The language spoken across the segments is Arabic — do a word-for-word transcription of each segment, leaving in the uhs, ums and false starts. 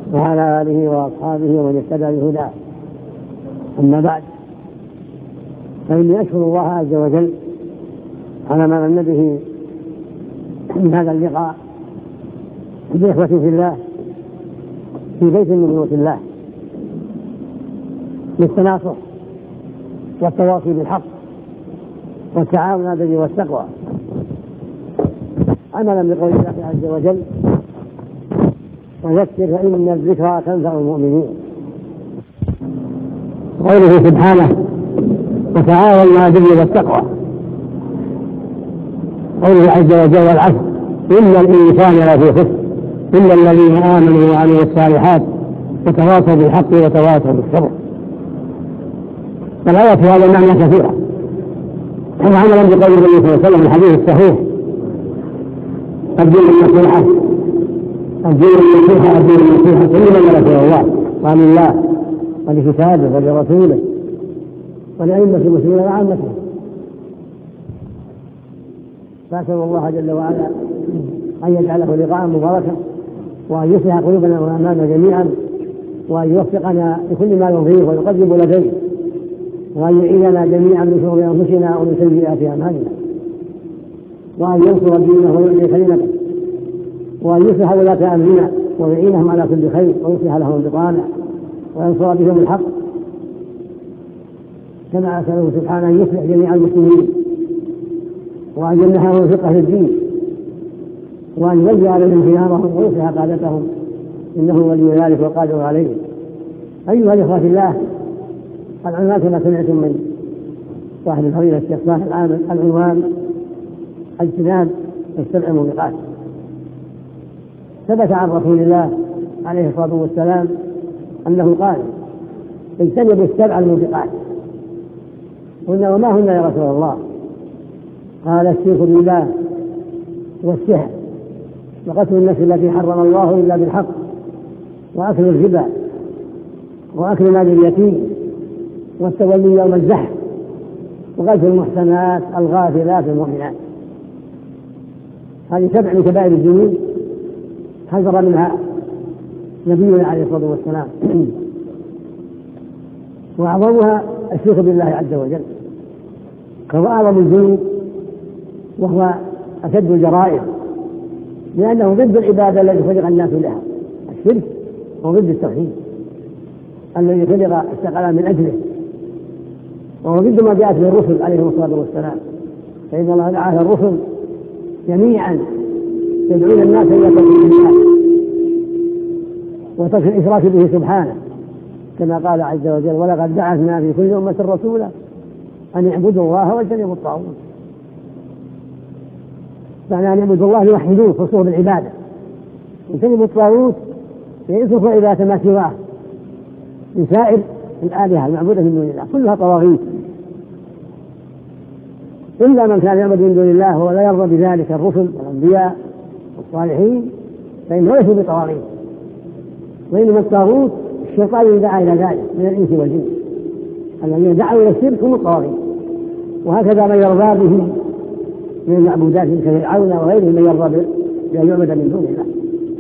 وعلى آله وأصحابه ومن اهتدى بهداه. أما بعد، فإني أشكر الله عز وجل على ما من به من هذا اللقاء بإخوة في الله في بيت من بيوت الله للتناصح والتواصي بالحق والتعاون على البر والتقوى، عملا بقول الله عز وجل: وذكر فإن الذكرى تنفع المؤمنين. قوله سبحانه: وتعاونوا على البر والتقوى. قوله عز وجل: والعصر إن الإنسان لفي خسر إلا الذين آمنوا وعملوا الصالحات وتواصوا بالحق وتواصوا بالصبر. والآيات في هذا المعنى كثيرة، وعملا بقول النبي صلى الله عليه وسلم الحديث الصحيح: الدين النصيحة الدين النصيحة الدين النصيحة كل من رسول الله قال الله ولكتابه ولرسوله ولأئمة المسلمين وعامته. فأسأل الله جل وعلا أن يجعله لقاء مباركا، وأن يصلح قلوبنا وأعمالنا جميعا، وأن يوفقنا لكل ما يرضيه ويقرب لديه، وأن يعيذنا جميعا من شرور أنفسنا ومن سيئات أعمالنا، وأن ينصر دينه ويعلي كلمته، وأن يصلح ولاة أمرنا ويعينهم على كل خير، ويصلح لهم البطانة وينصر بهم الحق، كما أسأله سبحانه أن يصلح جميع المسلمين، وأن يمنحهم الفقه في الدين، وأن يولي عليهم خيارهم ويصلح قادتهم، إنه ولي ذلك والقادر عليه. أيها الإخوة في الله، العنوان كما سمعتم من صاحب الفضيلة الشيخ صالح العامل، العنوان: اجتناب السبع الموبقات. ثبت عن رسول الله عليه الصلاة والسلام أنه قال: اجتنبوا السبع الموبقات. قلنا: وما هن يا رسول الله؟ قال: الشرك بالله، والسحر، وقتل النفس التي حرم الله إلا بالحق، وأكل الربا، وأكل مال اليتيم، والتولي يوم الزحف، وقذف المحسنات الغافلات المؤمنات. هذه سبع من كبائر الذنوب حذر منها نبينا عليه الصلاة والسلام، وأعظمها الشرك بالله عز وجل، فهو أعظم الذنوب وهو أشد الجرائم، لأنه ضد العبادة التي خلق الناس لها. الشرك هو ضد التوحيد الذي خلق الثقلان من أجله، وهو ضد ما جاءت به الرسل عليهم الصلاة والسلام. فإن الله دعا الرسل جميعا يدعون الناس إلى توحيد الله وترك الإشراك به سبحانه، كما قال عز وجل: ولقد بعثنا في كل أمة رسولا أن يعبدوا الله واجتنبوا الطاغوت. معنى أن يعبدوا الله يوحدوه خصوصا بالعبادة، يجتنبوا الطاغوت يتركوا عبادة ما سواه من سائر الآلهة المعبودة من دون الله، كلها طواغيت، إلا من كان يعبد من دون الله ولا يرضى بذلك الرسل والأنبياء والصالحين فإنه ليس بطواغيت. وإنما الطاغوت الشيطان يدعى إلى ذلك من الإنس والجن، الذين دعوا إلى الشرك هم الطواغيت. وهكذا من يرضى به من المعبودات كفرعون وغيره من يرضى بأن يعبد من دون الله.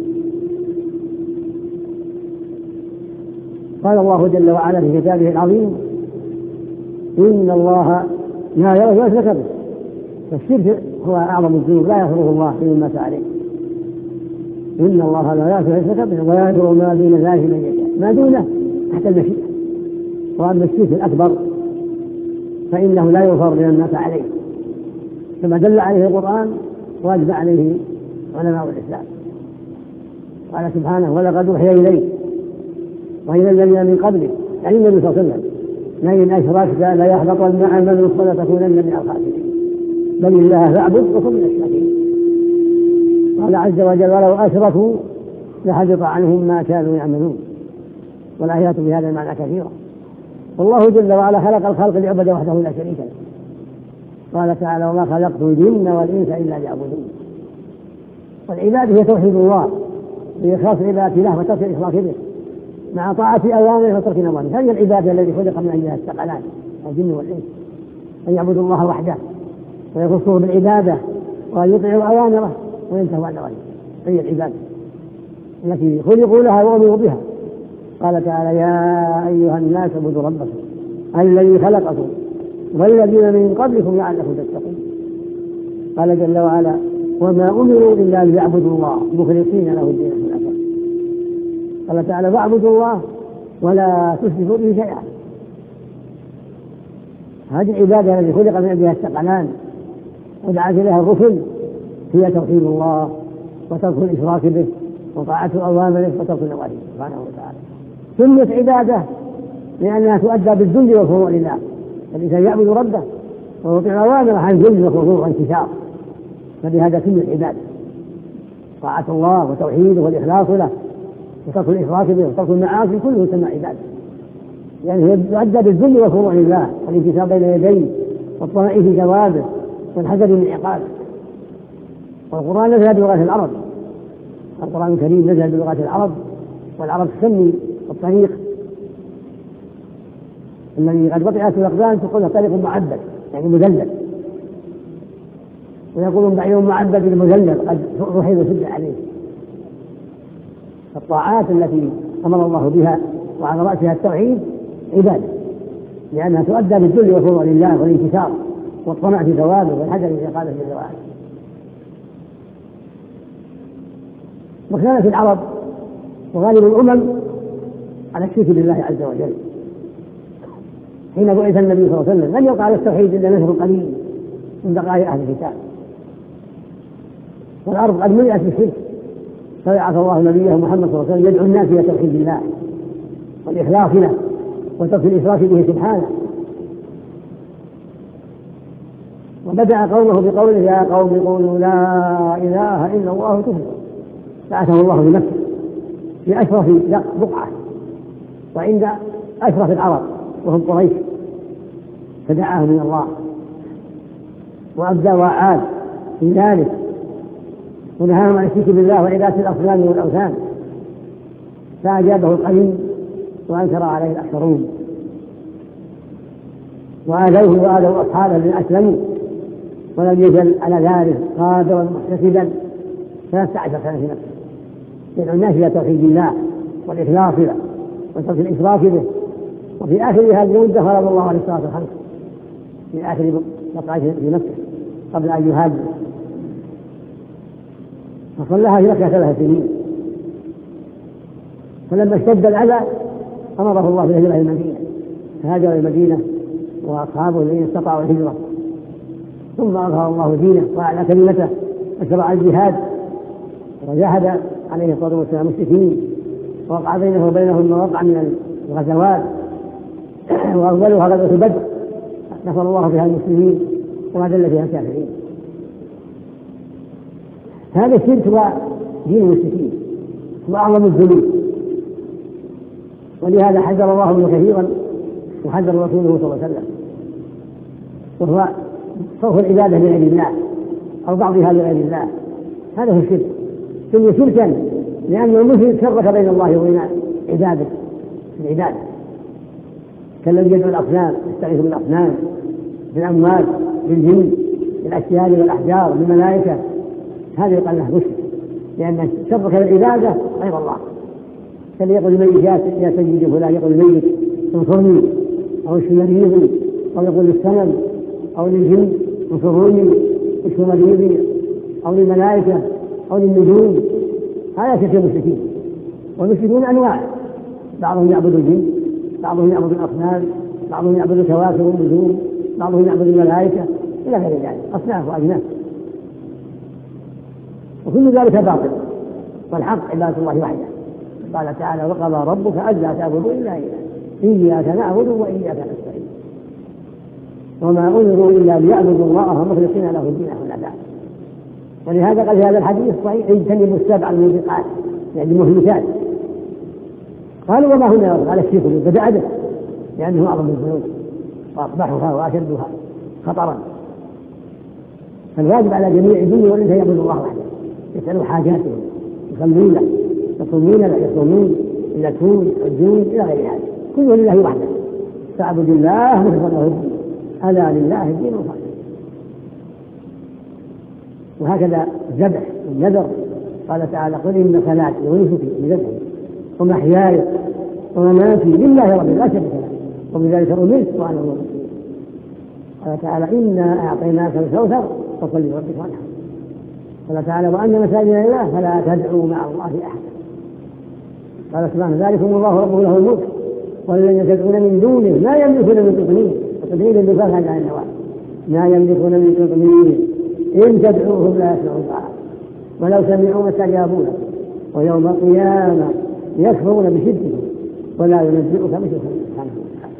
قال الله جل وعلا في كتابه العظيم: إن الله لا يغفر يشرك به. فالشرك هو أعظم الذنوب لا يغفره الله لمن مات عليه. إن الله لا يغفر يشرك به ويغفر ما دون ذلك من يشاء، ما دونه تحت المشيئة. وأما الشرك الأكبر فإنه لا يغفر لمن مات عليه، كما دل عليه القرآن واجب عليه علماء الإسلام. قال سبحانه: ولقد أوحي إليك وإلى الذين من قبلك، يعني النبي صلى الله عليه وسلم: لئن أشركت ليحبطن عملك ولتكونن من الخاسرين، بل الله فاعبد وكن من الشاكرين. قال عز وجل: ولو أشركوا لحبط عنهم ما كانوا يعملون. والآيات في هذا المعنى كثيرة. والله جل وعلا خلق الخلق ليعبد وحده لا شريك له. قال تعالى: وما خلقت الجن والإنس إلا ليعبدون. والعبادة هي توحيد الله بإخلاص العبادة له وترك الإشراك به، مع طاعة أوامره وترك نواهيه. هذه العبادة التي خلق من أجلها الثقلان الجن والإنس، أن يعبدوا الله وحده ويخصوه بالعبادة وأن يطيعوا أوامره وينتهوا عن نواهيه. هي العبادة. التي خلقوا لها وأمروا بها. قال تعالى: يا أيها الناس اعبدوا ربكم الذي خلقكم والذين من قبلكم لعلكم تتقون. قال جل وعلا: وما أمروا إلا ليعبدوا الله مخلصين له الدين حنفاء. قال تعالى: فاعبدوا الله ولا تشركوا به شيئا. هذه العبادة التي خلق من أجلها الثقلان ودعت إليها الرسل هي توحيد الله وترك الإشراك به وطاعة أوامره وترك نواهيه سبحانه وتعالى. سميت عبادة لأنها تؤدى بالذل والخضوع لله، الإنسان يعبد ربه ويطيع أوامره عن ذل وخضوع وانكسار، فبهذا سميت عبادة. طاعة الله وتوحيده والإخلاص له وترك الإشراك به وترك المعاصي كله يسمى عبادة، يعني هي تؤدى بالذل والخضوع لله والانكسار بين يديه والطمع في ثوابه والحذر من عقابه. والقرآن نزل بلغة العرب، القرآن الكريم نزل بلغة العرب، والعرب تسمي الطريق الذي قد وضعت الأقدام تقول طريق معبد يعني مذلل، ويقولون بعير معبد المذلل قد رحل وسد عليه. الطاعات التي أمر الله بها وعلى رأسها التوحيد عبادة، لأنها تؤدى بالذل والخضوع لله والانكسار والطمع في ثوابه والحذر من عقابه جل وعلا. وكانت العرب وغالب الأمم على الشرك بالله عز وجل. حين بعث النبي صلى الله عليه وسلم لم يقع على التوحيد إلا نشر قليل من بقايا أهل الكتاب، والأرض قد ملئت بالشرك، فبعث الله نبيه محمد صلى الله عليه وسلم يدعو الناس إلى توحيد الله والإخلاص له وترك الإشراك به سبحانه. وبدأ قومه بقوله: يا قوم قولوا لا إله إلا الله تفلحوا. بعثه الله بنفسه في أشرف بقعة وعند أشرف العرب وهم قريش، فدعاهم من الله وأبدى وعاد في ذلك ونهاهم عن الشرك بالله وعبادة الأصنام والأوثان، فأجابه القليل وأنكر عليه الأكثرون، وآذوه وآذوا أصحابه من أسلموا، ولم يزل على ذلك قادرا محتسبا ثلاثة عشر سنة في نفسه يدعو الناس إلى توحيد الله والإخلاص له وترك الإشراك به. وفي آخر هذه المدة فرض الله عليه الصلاة والسلام في آخر بقائه في نفسه قبل أن يهاجر، فصلىها في مكة ثلاث سنين. فلما اشتد الأذى أمره الله بالهجرة إلى المدينة، فهاجر إلى المدينة وأصحابه الذين استطاعوا الهجرة، ثم أظهر الله دينه وأعلى كلمته وشرع الجهاد وجاهد عليه الصلاة والسلام المشركين، ووقع بينه وبينهم ما وقع من الغزوات، وأولها غزوة بدر نصر الله فيها المسلمين وأذل فيها الكافرين. هذا الشرك هو دين المشركين وأعظم الذنوب، ولهذا حذر الله منه كثيرا وحذر رسوله صلى الله عليه وسلم، وهو صرف العبادة لغير الله أو بعضها لغير الله. هذا هو الشرك، سمي شركا لأن المشرك شرك بين الله وبين عباده في العبادة، كالذي يدعو الأصنام يستغيث بالأصنام بالأموات بالجن بالأشجار والأحجار بالملائكة، هذا يقال له مشرك لأن شرك بالعبادة غير الله. كان يقول الميت يا سيدي فلان، يقول الميت انصرني، أو اشف مريضي، أو يقول للسنم أو للجن انصروني اشف مريضي، أو للملائكة أو للنجوم. هذا شرك المشركين. والمشركون أنواع، بعضهم يعبد الجن، بعضهم يعبد الأصنام، بعضهم يعبد الكواكب والنجوم، بعضهم يعبد الملائكة إلى غير ذلك، أصناف وأجناس، وكل ذلك باطل، والحق عبادة الله وحده. قال تعالى: وقضى ربك ألا تعبدوا إلا إياه إياك نعبد وإياك نستعين وما أمروا إلا ليعبدوا الله مخلصين له الدين حنفاء. ولهذا قال في هذا الحديث الصحيح: اجتنبوا السبع الموبقات يعني المهلكات. قالوا: وما هنا؟ قال: الشرك بدأ به لأنه أعظم الذنوب وأقبحها وأشدها خطرا. فالواجب على جميع الجن والإنس يعبدوا الله وحده، يسألوا حاجاتهم، يصلون له، يصومون له، يصومون، يزكون، يحجون إلى غير هذا، كله لله وحده. فاعبدوا الله مخلصا له الدين، ألا لله الدين الخالص. وهكذا الذبح والنذر قال تعالى قل إن صلاتي ونسكي بذبحي ومحياي ومماتي لله رب لا شريك له وبذلك أمرت وأنا أول المسلمين. قال تعالى إنا أعطيناك الكوثر فصل لربك وانحر. قال تعالى وأن مساجد لله فلا تدعوا مع الله أحدا. قال سبحانه ذلكم الله ربه له الملك والذين تدعون من دونه ما يملكون من قطمين وتدعين بالبخل عن النواه ما يملكون من قطمين إن تدعوهم لا يسمعوا دعاء ولو سمعوا ما استجابوا لكم ويوم القيامة يكفرون بشركهم ولا ينبئك مثل خبير سبحانه وتعالى.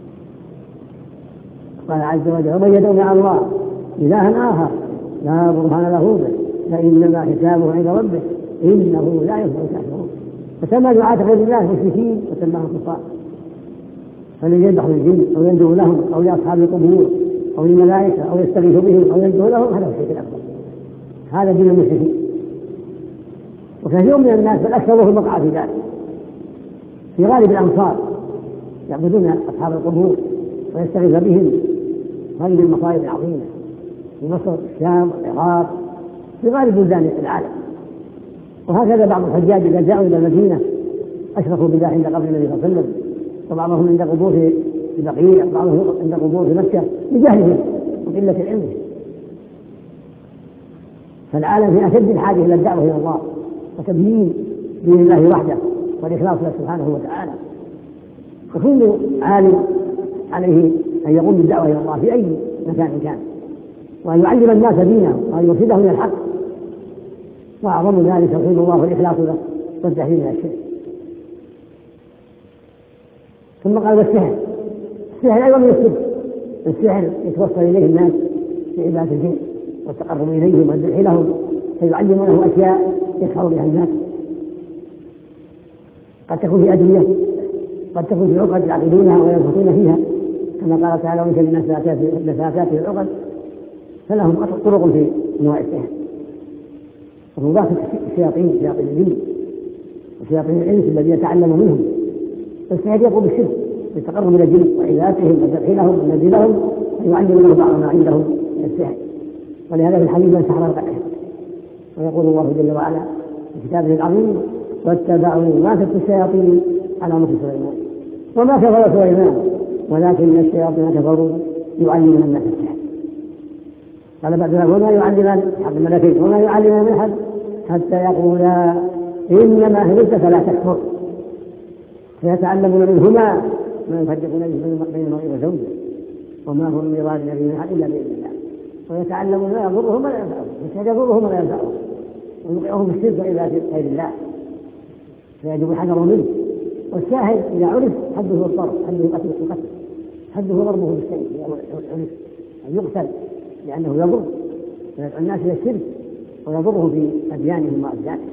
قال عز وجل ومن يدعو مع الله إلها آخر لا برهان له به فإنما حسابه عند ربه إنه لا يفلح الكافرون. فسمى دعاة غير الله مشركين وسماهم كفار. فمن يذبح للجن أو يندعو لهم أو لأصحاب القبور أو للملائكة أو يستغيث بهم أو يندعو لهم هذا هو الشرك الأكبر. هذا دين المشركين. وكثير من الناس بل أكثرهم وقع في ذلك في غالب الأمصار يعبدون أصحاب القبور ويستغيث بهم. هذه المصائب العظيمة في مصر الشام والعراق في غالب بلدان العالم. وهكذا بعض الحجاج إذا جاءوا إلى المدينة أشركوا بالله عند قبر النبي صلى الله عليه وسلم وبعضهم عند قبور في بقيع وبعضهم عند قبور في مكة لجهلهم وقلة علمهم. فالعالم في أشد الحاجة إلى الدعوة إلى الله وتبيين دين الله وحده والإخلاص له سبحانه وتعالى. وكل عالم عليه أن يقوم بالدعوة إلى الله في أي مكان كان وأن يعلم الناس دينه وأن يرشدهم إلى الحق. وأعظم ذلك توحيد الله والإخلاص له والتحذير من الشرك. ثم قال والسحر. السحر أيضا من الشرك. السحر يتوصل إليه الناس في عبادة الجن والتقرب إليهم والذبح لهم فيعلمونه أشياء يسحر بها الناس. قد تكون في أدوية قد تكون في عقد يعقدونها وينفقون فيها كما قال تعالى ومن النفاثات في العقد فلهم طرق في انواع السحر. ومضاف الشياطين شياطين الجن وشياطين الانس الذين يتعلموا منهم. السحر يقوم بالشرك بالتقرب الى الجن وعبادتهم والذبح لهم والنذر لهم ويعلمون بعض ما عندهم من السحر. ولهذا في الحديث من سحر القدر. ويقول الله جل وعلا في كتابه العظيم واتبعوا ما تتلو الشياطين على ملك سليمان وما كفر سليمان ولكن الشياطين كفروا يعلمون الناس السحر. قال بعد ذلك وما يعلمان حق الملكين وما يعلمان من أحد حتى يقولا إنما هديت فلا تكفر فيتعلمون منهما ما يفرقون بين المرء وزوجه وما هم بضارين به من أحد إلا بإذن الله ويتعلمون لا يضرهم ولا ينفعهم الشيء يضرهم ولا ينفعهم ويوقعهم الشرك إلى غير الله فيجب الحذر منه. والشاهد إذا عرف حده الضرب حده قتل القتل حده ضربه بالسيف إذا عرف أن يقتل لأنه يضر ويدعو الناس إلى الشرك ويضره في أديانهم وأبدانهم.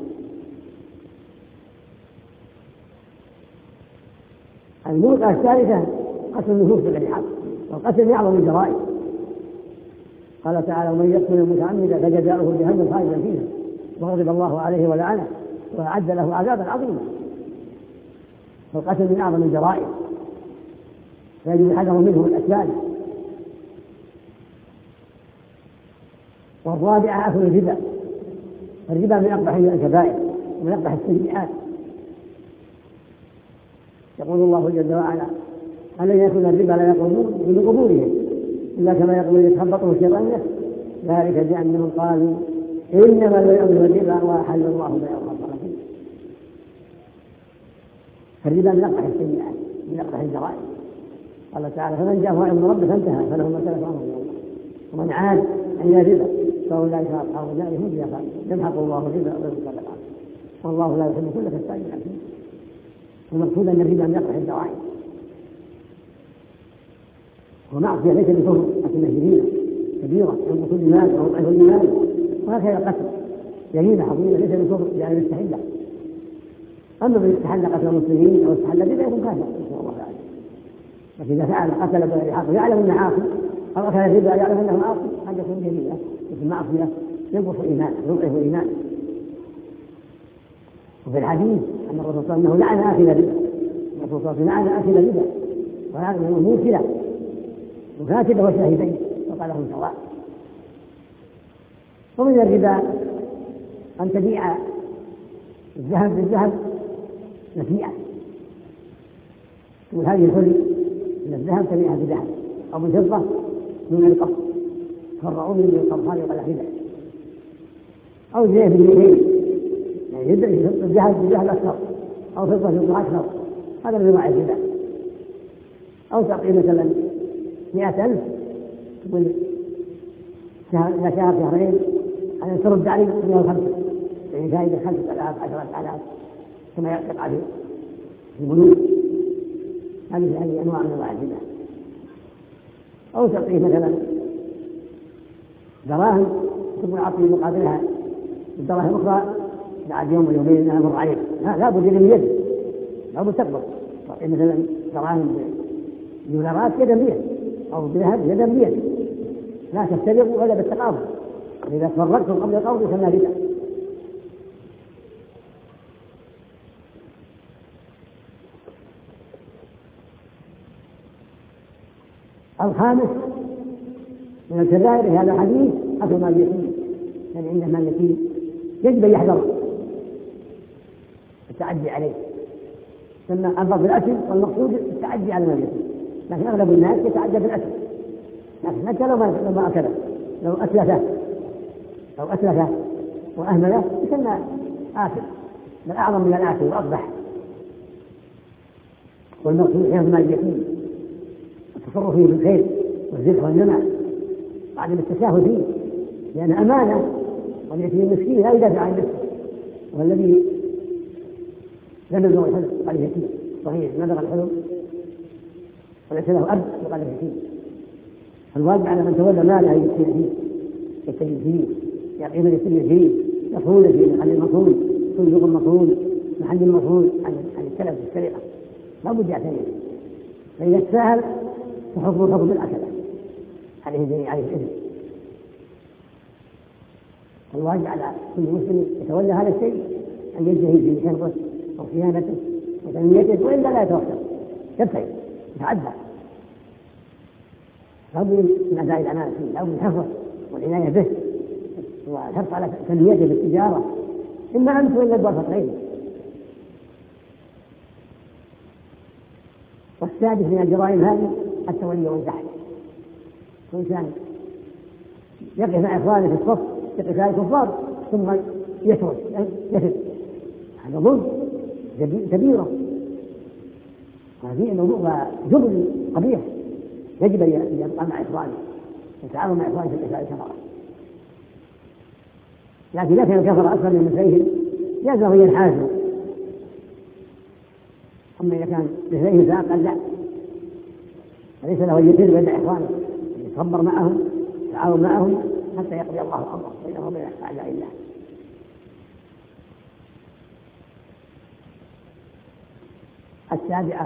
الموقع الثالثة قتل النفوس بغير حق والقتل من أعظم الجرائم. قال تعالى ومن يقتل متعمدا فجزاؤه جهنم خالدا فيها وغضب الله عليه ولعنه وأعد له عذابا عظيما. فالقتل من أعظم الجرائم فيجب الحذر منه الأسباب. والرابعة أكل الربا. الربا من أقبح الكبائر ومن أقبح السيئات. يقول الله جل وعلا الذين يأكلون الربا لا يقومون من قبورهم إلا كما يقول يتخبطه الشيطان نفسه ذلك بأنهم قالوا إنما البيع والربا وأحل الله بيع وحرم الربا. فالربا من أقبح السيئات من أقبح الجرائم. قال تعالى فمن جاءه موعظة من ربه فانتهى فله ما سلف أمره إلى الله ومن عاد عن الربا فأولئك أصحاب النار هم فيها خالدون يمحق الله الربا ويربي الصدقات والله لا يحب كل كفار أثيم. المقصود أن الربا من أقبح الجرائم ومعصية ليس بكفر لكنها جريمة كبيرة عند كل مال أو ضعف المال. وهكذا القتل جريمة عظيمة ليس بكفر لأن يستحل. أما من استحل قتل المسلمين أو استحل الربا يكون كافر نسأل الله العافية. لكن إذا فعل قتل بغير حق يعلم أنه عاصي أو أكل الربا يعلم أنه عاصي قد يكون جريمة مثل معصية ينقص إيمانه يضعف إيمانه. وفي الحديث أن الرسول صلى الله عليه وسلم لعن آكل الربا. الرسول صلى الله عليه وسلم لعن آكل الربا وهذا هو موكلا وكاتبه وشاهدين وقال لهم سواء. ومن الربا أن تبيع الذهب بالذهب نسيئة، وهذه الحلي من الذهب تبيعها بذهب أو بالفضة من القبض، فرعوا من القبض هذه ولا خلاف، أو زيه بالمئتين، يعني يبدأ الذهب بالذهب أكثر أو فضة بالفضة أكثر، هذا من أنواع الربا. أو تعطي مثلا مئة ألف تقول إذا شهر شهرين أن ترد علي مئة وخمسة، يعني فائدة خمسة آلاف عشرة آلاف كما يقع في البنوك. هذه هذه أنواع من أنواع الربا. أو تعطيه مثلا دراهم تقول أعطي مقابلها الدراهم أخرى بعد يوم ويومين أنا أمر عليك، لا بد يد بيد، لا بد تقبل. تعطي مثلا دراهم دولارات يدا بيد أو ذهب يدا بيد، لا تستبقوا ولا بالتقابل، إذا تفرقتم قبل القبض فما ربا. الخامس من الكبائر في هذا الحديث أكل مال اليتيم، يعني عنده مال اليتيم يجب أن يحذر التعدي عليه، ثم أنظر بالأكل والمقصود التعدي على مال اليتيم، لكن أغلب الناس يتعدى بالأكل، لكن حتى لو ما أكله لو أتلفه أو أتلفه وأهمله يسمى آكل، بل أعظم من الآكل وأقبح. والمقصود حفظ مال اليتيم والتصرف فيه بالخير والزرع والنمع بعد التساهل فيه، لأن أمانة، واليتيم المسكين لا يدافع عن نفسه، والذي لم يبلغ الحلم قال اليتيم صحيح ما بلغ الحلم وليس له أب وقال اليتيم. فالواجب على من تولى ماله يتقي فيه يتقي فيه يعطيه من يتقي فيه يصون فيه محل المصون، صندوق المصون، محل المصون عن التلف والسرقة لا بد يعتني به، فإذا تساهل فحكم حكم الأكلة عليه عليه الإثم. الواجب على كل مسلم يتولى هذا الشيء أن يجتهد في حفظه أو صيانته وتنميته، وإلا لا يتوكل يبتعد يتعدى. لا بد من أداء الأمانة فيه، لا بد من حفظه والعناية به والحرص على تنميته بالتجارة، إما أنت وإلا الوافقين. والسادس من الجرائم هذه التولي والزحف، الإنسان يقف مع إخوانه في الصف يقف على الكفار ثم يسرد يسرد، هذا ظلم كبيرة، وهذه موضوع جبل قبيح، يجب أن يبقى مع إخوانه يتعاون مع إخوانه في القتال الكفرة. لكن إذا كان الكفرة أكثر من مثليهم يلزم أن ينحازوا، أما إذا كان مثليهم فأقل لا، فليس له أن يسير بين إخوانه، يتصبر معهم يتعاون معهم حتى يقضي الله أمره بينهم وبين أعداء الله. السابعة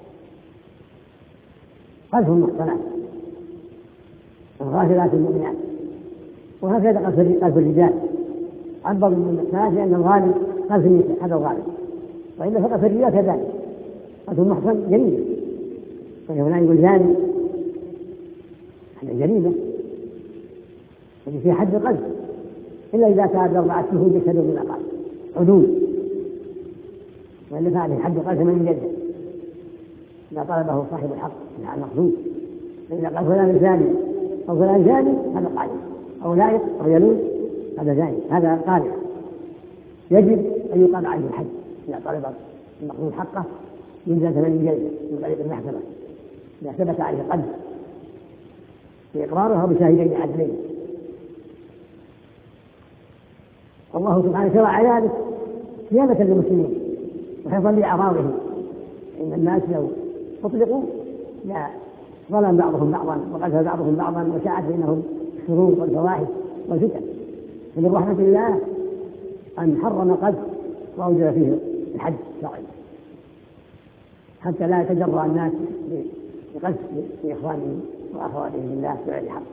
قذف المحصنات الغافلات المؤمنات، وهكذا قذف الرجال عبر من المحصنات لأن الغالب قذف النساء هذا الغالب، وإلا فقذف الرجال كذلك. قذف المحصن جريمة، فهنا يقول زاني هذا جريمة التي فيها حد القذف، إلا إذا كان أربعة شهود يشهدوا من الأقل عدول، وإلا فعله حد القذف من يده إذا طلبه صاحب الحق على المقصود. فإذا قال فلان زاني أو فلان زاني هذا قائل، أو لائق أو يلوذ هذا زاني، هذا قارئ، يجب أن يقام عليه الحد. إذا طلب المقصود حقه ينزل ثمانين جلدة من طريق المحكمة إذا ثبت عليه قذف بإقراره بشاهدين عدلين. والله سبحانه شرع ذلك صيانة للمسلمين وحفظا لأعراضهم، إن الناس لو أطلقوا لا ظلم بعضهم بعضا وقتل بعضهم بعضا وشاعت بينهم الشرور والفواحش والفتن. فمن رحمة الله أن حرم قذف وأوجب فيه الحد الشرعي حتى لا يتجرأ الناس بقذف لإخوانهم وأخواتهم بالله بغير حق.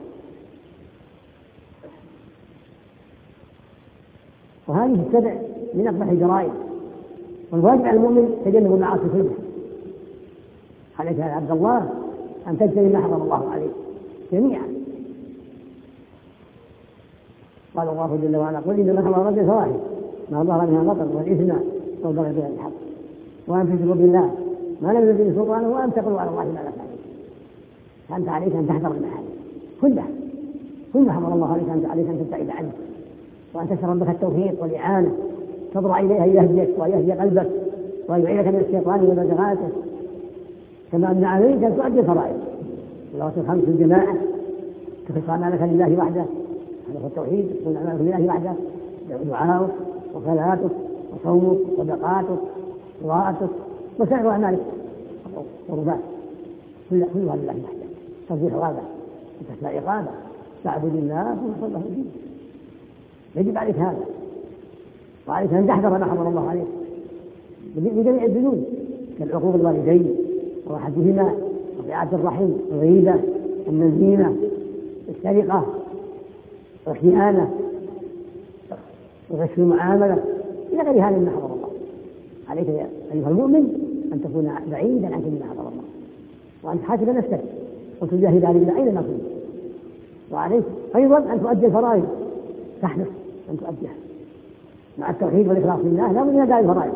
وهذه السبع من أقبح الجرائم، والواجب على المؤمن تجنب المعاصي كلها. عليك يا عبد الله أن تجتنب ما حرم الله عليك جميعا. قال الله جل وعلا قل إنما حرم ربي الفواحش ما ظهر منها البطن والإثم والبغي بغير الحق، وأن تشركوا بالله ما لم ينزل سلطانه، وأن تقولوا على الله ما لا تعلمون. فأنت عليك أن تحذر المحارم كلها، كل ما حرم الله عليك أنت عليك أن تبتعد عنه، وأن تسأل ربك التوفيق والإعانة، تضرع إليها يهديك ويهدي قلبك ويعينك من الشيطان ومزغاته، كما أن عليك أن تؤدي الفرائض، صلوات الخمس الجماعة، تخص أعمالك لله وحده، هذا هو التوحيد، تكون أعمالك لله وحده، دعاؤك وصلاتك وصومك وصدقاتك وقراءتك وسائر أعمالك وقربات كلها لله وحده، ترجو ثوابه وتخشى عقابه، تعبد الله وتصلى به. يجب عليك هذا، وعليك أن تحذر ما حرم الله عليك بجميع الذنوب كالعقوق الوالدين وأحدهما وقطيعة الرحم والغيبة والنميمة والسرقة والخيانة وغش المعاملة إلى غير هذا مما حرم الله عليك يا أيها المؤمن أن تكون بعيدا عن كل ما حرم الله، وأن تحاسب نفسك وتجاهد على الله أينما كنت، وعليك أيضا أن تؤدي الفرائض، تحرص أن تؤديها مع التوحيد والإخلاص لله، لا بد من أداء الفرائض،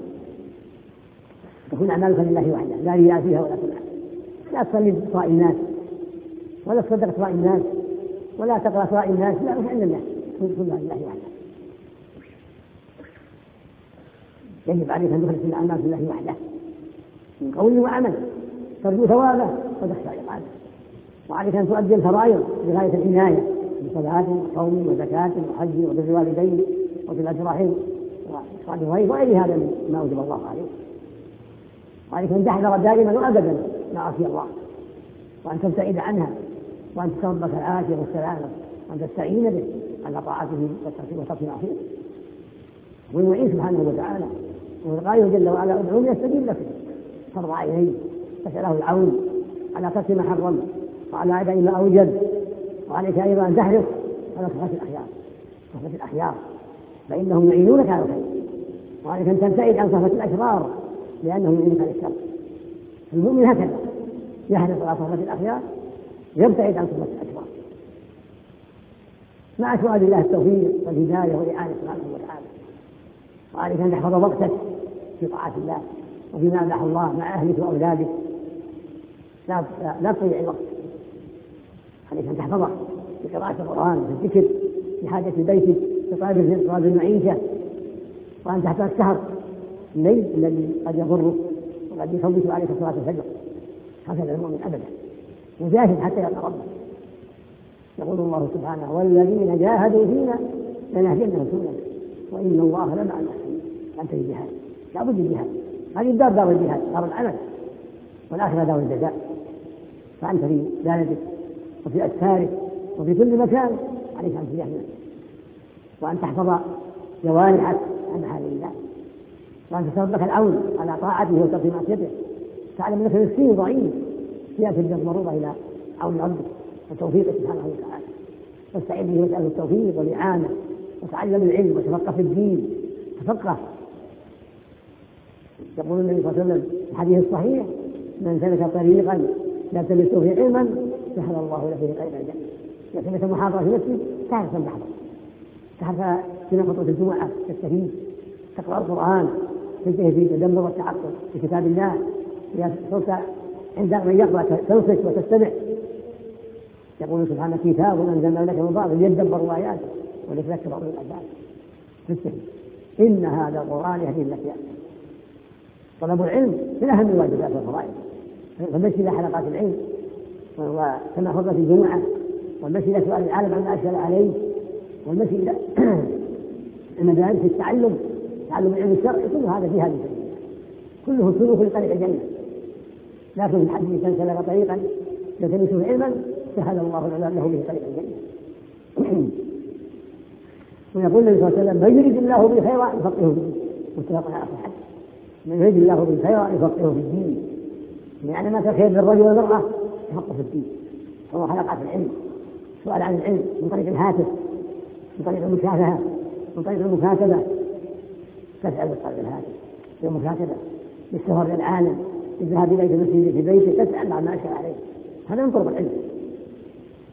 تكون أعمالك لله وحده لا رياء فيها ولا سمعة، لا تصلي بإطراء الناس ولا تصدق إطراء الناس ولا تقرأ إطراء الناس، لا مش عند الناس، كلها لله وحده. يجب عليك أن تخلص الأعمال لله وحده من قول وعمل، ترجو ثوابه وتخشى عقابه، وعليك أن تؤدي الفرائض بغاية العناية بصلاة وصوم وزكاة وحج وبر الوالدين وصلة الرحم وإحسان الغيب وغير هذا ما أوجب الله عليك، وعليك أن تحذر دائما وأبدا معاصي الله، وأن تبتعد عنها، وأن تتوبك العافية والسلامة، وأن تستعين به على طاعته وترك معصيته. ويعين سبحانه وتعالى والقائل جل وعلا ادعوني استجيب لكم، ترضى إليه تسأله العون على ترك ما حرم وعلى أداء ما أوجب. وعليك أيضا أن تحرص على صحبة الأخيار، صحبة الأخيار فإنهم يعينونك على الخير، وعليك أن تبتعد عن صحبة الأشرار لأنهم يعينونك على الشر. المؤمن هكذا يحرص على صحبة الأخيار ويبتعد عن صحبة الأشرار مع سؤال الله التوفيق والهداية والإعانة سبحانه وتعالى. وعليك أن تحفظ وقتك في طاعة الله وفيما أباح الله مع أهلك وأولادك، لا لا تضيع الوقت، عليك أن تحفظه في قراءة القرآن وفي الذكر في حاجة بيتك في طلب الرزق وطلب المعيشة، وأن تحفظ السهر الليل الذي قد يضرك وقد يفوت عليك صلاة الفجر. هكذا المؤمن أبدا يجاهد حتى يلقى ربه. يقول الله سبحانه والذين جاهدوا فينا لنهدينهم سبلنا وإن الله لمع المحسنين. أنت الجهاد لا بد الجهاد، هذه الدار دار الجهاد، دار العمل، والآخرة دار الجزاء. فأنت في بلدك وفي أسفارك وفي كل مكان عليك أن تجاهد نفسك، وأن تحفظ جوارحك عن محارم الله، وأن تسأل ربك العون على طاعته وترك معصيته. تعلم أنك مسكين ضعيف يأتي بالمروضة إلى عون ربك وتوفيقه سبحانه وتعالى، واستعين به واسأله التوفيق والإعانة، وتعلم العلم وتفقه في الدين، تفقه. يقول النبي صلى الله عليه وسلم في الحديث الصحيح من سلك طريقا يلتمس فيه علما سهل الله له فيه طريق الجنة. يلتمس محاضرة في نفسه تعرف أن تحضر، تعرف في خطوة الجمعة تستفيد، تقرأ القرآن، تنتهي في التدبر والتعقل في كتاب الله، صرت عند من يقرأ تنصت وتستمع. يقول سبحانه كتاب أنزلنا لك مبارك ليدبروا آياته وليتذكر أولو الألباب. تستفيد إن هذا القرآن يهدي للتي أحسن. طلب العلم من أهم الواجبات والفرائض، فالمشي إلى حلقات العلم وكما خطبة الجمعة، والمشي إلى سؤال العالم عما أشكل عليه، والمشي إلى المدارس التعلم تعلم العلم الشرعي، كل هذا في هذه السبيل، كله سلوك لطريق الجنة. لكن الحديث من سلك طريقا يلتمس فيه علما سهل الله له به طريق الجنة. ويقول النبي صلى الله عليه وسلم من يريد الله به خيرا يفقهه في الدين، متفق على صحته. من يريد الله به خيرا يفقهه في الدين، يعني ما كان خير للرجل والمرأة يفقه في الدين. هو حلقات العلم، سؤال عن العلم من طريق الهاتف، من طريق المشافهة، من طريق المكاتبة، تسأل بطريق الهاتف بالمكاتبة، بالسفر للعالم، بالذهاب إليه المسجد في بيته، تسأل عما أشكل عليه. هذا من طرق العلم.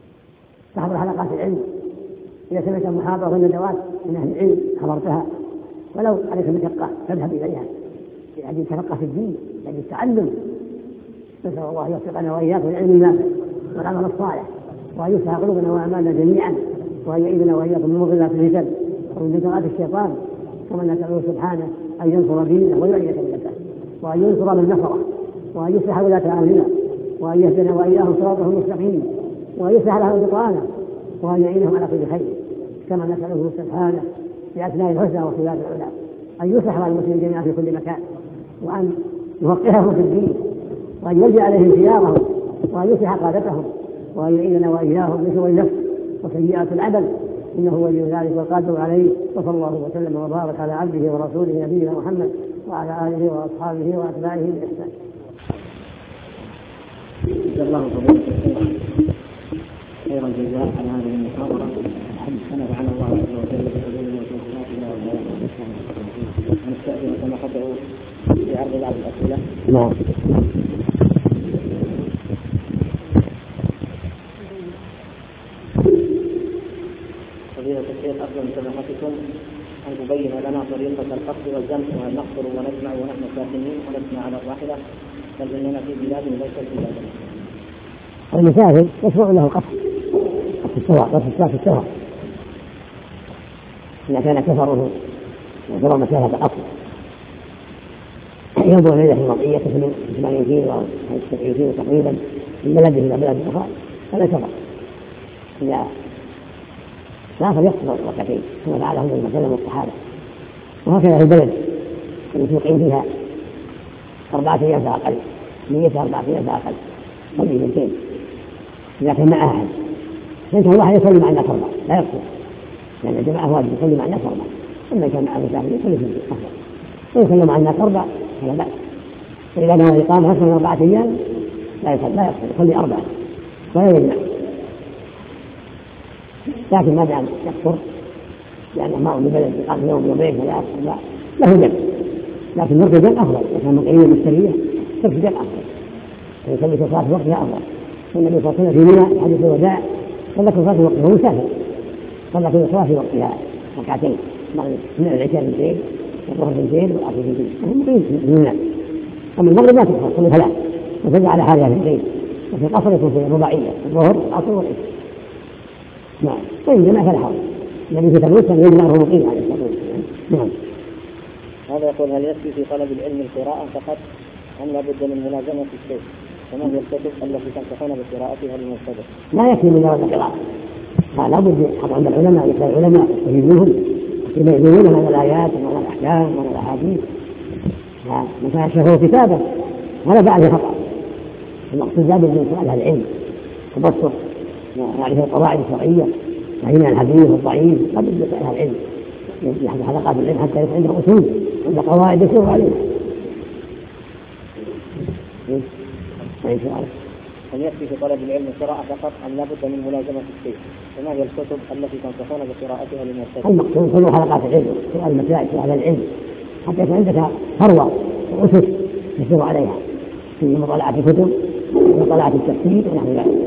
تحضر حلقات العلم، إذا سمعت المحاضرة والندوات من أهل العلم حضرتها، ولو عليك مشقة تذهب إليها لأجل التفقه في الدين لأجل التعلم. نسأل الله يوفقنا وإياكم للعلم النافع والعمل الصالح، وأن يصلح قلوبنا وأعمالنا جميعا، وأن يعيذنا وإياكم من مضلات الفتن ومن فتنات الشيطان، كما نسأله سبحانه أن ينصر دينه ويعيد كلمته، وأن ينصر من نصره، وأن يصلح ولاة أمرنا، وأن يهدنا وإياهم صراطه المستقيم، وأن يصلح لهم بطانه، وأن يعينهم على كل خير، كما نسأله سبحانه بأسماء الحسنى وصفات العلى أن يصلح المسلمين جميعا في كل مكان، وأن يوقعهم في الدين، وأن يلجأ عليهم خيارهم، وأن يصلح قادتهم، وأن يعيننا وإياهم من شرور النفس وسيئات العمل، إنه ولي ذلك والقادر عليه. وصلى الله وسلم وبارك على عبده ورسوله نبينا محمد وعلى آله وأصحابه وأتباعه بإحسان. جزا الله خير الجزاء على هذه المحاضرة. ونفعنا الله عز وجل بحضوره وتوفيقه ونستأذن كما خطأوا في عرض بعض الأسئلة. نعم. فضيلة الشيخ أرجو من سماحتكم أن تبين لنا طريقة القصر والجمع، وهل نقصر ونجمع ونحن ساكنين ونسمع على الراحلة بل إننا في بلاد ليست بلادنا. المسافر يشرع له القصر في السواء قصر الصلاة في السواء إذا كان سفره يجرى مسافة قصر ينظر إليه في وضعية ثمانين كيلو أو سبعين كيلو تقريبا من بلده إلى بلد أخرى فلا سفر. إذا سافر يقصر ركعتين كما فعله النبي صلى الله عليه وسلم والصحابة، وهكذا في البلد التي يقيم فيها أربعة أيام فأقل نية أربعة أيام فأقل صلي اثنتين إذا كان مع أحد، فإن واحد يصلي مع الناس أربعة لا يقصر، لأن الجماعة واجب يصلي مع الناس أربعة، أما كان مع مسافر يصلي اثنتين أفضل، ويصلي مع الناس أربعة فلا بأس. فإذا كان الإقامة أكثر من أربعة أيام لا يصلي لا يقصر يصلي أربعة ولا يجمع، لكن ما دام يقصر لأنه ما هو ببلد يقام يوم يومين ثلاث أربعة له جمع، لكن مرة جمع أفضل. إذا كان مقيم مشتريه ترك جمع أفضل، ويصلي في صلاة وقتها أفضل. والنبي صلى الله عليه وسلم في منى حديث الوداع صلى في صلاة وقتها وهو مسافر، صلى في صلاة وقتها ركعتين من العشاء اثنتين والظهر اثنتين والعصر اثنتين وهو مقيم في منى. أما المغرب ما تقصر صلي ثلاث وتجعل على حالها اثنتين، وفي القصر يكون في الرباعية الظهر والعصر والعشاء. نعم. وإن جمع فلا حرج، النبي في تبوك كان يجمع وهو مقيم عليه الصلاة والسلام. نعم. هذا يقول هل يكفي في طلب العلم القراءة فقط أم لا بد من ملازمة الشيخ؟ وما هي الكتب التي تنصحون بقراءتها للمبتدئ؟ لا يكفي من مجرد القراءة، لا بد حتى عند العلماء يسأل العلماء يستفيدون يبينون عن الآيات وعن الأحكام وعن الأحاديث. من كان يشرحه كتابا هذا بعد خطأ. المقصود لا بد من سؤال أهل العلم تبسط ويعرف القواعد الشرعية فهنا الحديث والضعيف، لا بد من سؤال أهل العلم يحدث حلقات العلم حتى يكون عنده أصول عنده قواعد يسير عليها. هل يكفي في طلب العلم القراءة فقط أم لا بد من ملازمة الشيخ؟ وما هي الكتب التي تنصحون بقراءتها للمبتدئ؟ المقصود كل حلقات العلم سؤال المسائل سؤال العلم حتى يكون عندك ثروة وأسس تسير عليها في مطالعة الكتب ومطالعة التفسير ونحو ذلك.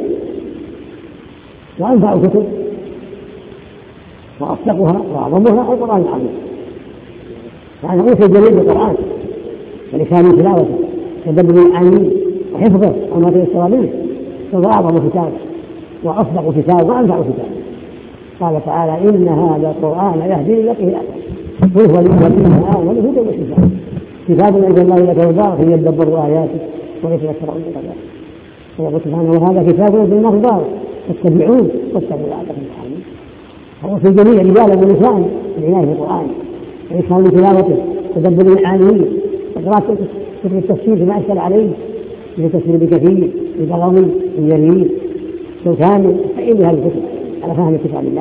وأنفع كتب وأصدقها وأعظمها القرآن العظيم، فأنا أوصي الجميع بالقرآن ولسان تلاوته تدبر الآمين وحفظه وما تيسر منه، فهو أعظم كتاب وأصدق كتاب وأنفع كتاب. قال تعالى إن هذا القرآن يهدي للتي هي أقوم هو للذين آمنوا هدى وشفاء كتاب أنزل الله إليك مبارك ليدبروا آياته وليتذكروا أولو الألباب. ويقول سبحانه وهذا كتاب أنزلناه مبارك فاتبعوه واتقوا لعلكم ترحمون. هو في جميع رجال ونساء العناية بالقرآن وإكثار من تلاوته تدبر معانيه وقراءة كتب التفسير بما أشكل عليه من التفسير بكثير ببغوي بجرير سلطان فإن هذه الكتب على فهم كتاب الله.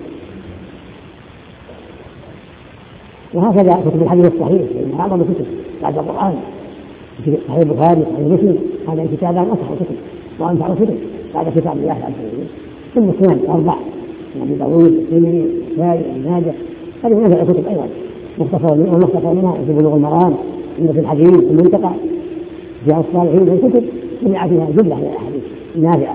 وهكذا كتب الحديث الصحيح لأنها أعظم كتب بعد القرآن، صحيح البخاري صحيح مسلم هذا الكتابان أصح كتب وأنفع كتب بعد كتاب الله عز وجل. ثم السنن الأربع أبي داوود الترمذي النسائي ابن ماجه هذه من أنفع الكتب أيضا مختصر منها ومختصر منها في بلوغ المرام في الحديث في المنتقى في الصالحين من الكتب جمع فيها جملة من الأحاديث نافعة.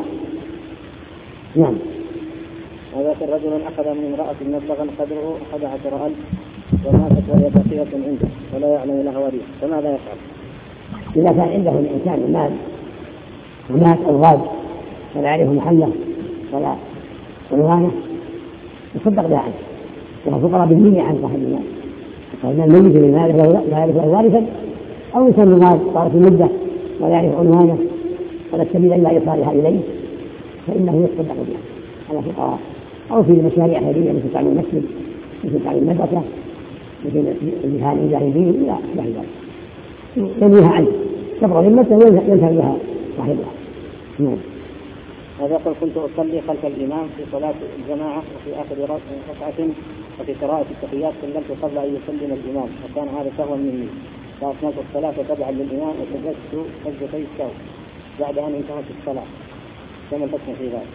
نعم. هذا رجل أخذ من امرأة مبلغا قدره أحد عشر ألف وماتت وهي باقية عنده ولا يعلم لها ولي فماذا يفعل؟ إذا كان عنده الإنسان مال ومات أو غاب ولا يعرف محله ولا عنوانه يصدق بها عنه، والفقراء بالنية عن صاحب المال، فإن الميت لا يعرف له وارثا أو إنسان غاب صارت المدة ولا يعرف عنوانه ولا السبيل إلا يصالح إليه فإنه يصدق بها على الفقراء، أو في مشاريع خيرية مثل تعليم المسجد مثل تعليم المدرسة مثل الجهاد المجاهدين إلى أشبه ذلك ينهيها عنه تبرأ ذمته ينتهي بها صاحبها. نعم. هذا يقول كنت أصلي خلف الإمام في صلاة الجماعة وفي آخر ركعة وفي قراءة التحيات سلمت قبل أن يسلم الإمام وكان هذا سهوا مني فأثناء الصلاة تبعا للإمام وسجدت سجدتي السهو بعد أن انتهت الصلاة كما الحكم في ذلك؟